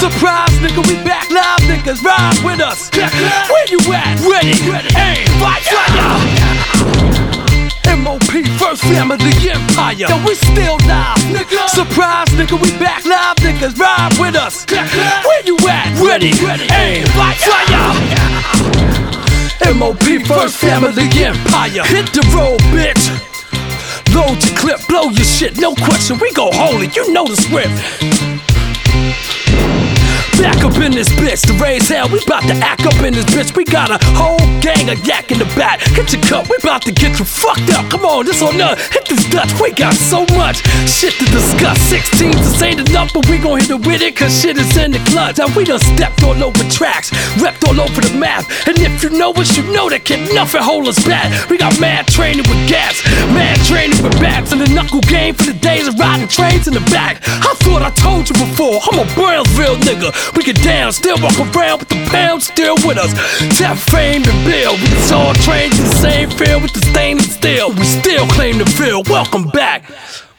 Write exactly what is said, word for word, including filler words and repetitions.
Surprise, nigga, we back live, niggas, ride with us. Where you at? Ready, aim, fire. M O P, first family empire. Yo, we still live, nigga. Surprise, nigga, we back live, niggas, ride with us. Where you at? Ready, aim, fire. M O P, first family empire. Hit the road, bitch. Load your clip, blow your shit, no question. We go holy, you know the script. Back up in this bitch, to raise hell, we bout to act up in this bitch. We got a whole gang of yak in the back. Get your cup, we bout to get you fucked up. Come on, this on us, hit this Dutch. We got so much shit to discuss. Sixteen to say the number, we gon' hit it with it, cause shit is in the clutch. Now we done stepped all over tracks, repped all over the map. And if you know us, you know that can nothing hold us back. We got mad training with gas, mad training with bats, and the knuckle game for the days of riding trains in the back. I thought I told you before, I'm a Brownsville nigga. We get down, still walk around with the pound still with us. Tap Fame and Bill, we was all trained in the same field with the stainless steel. We still claim the field. Welcome back.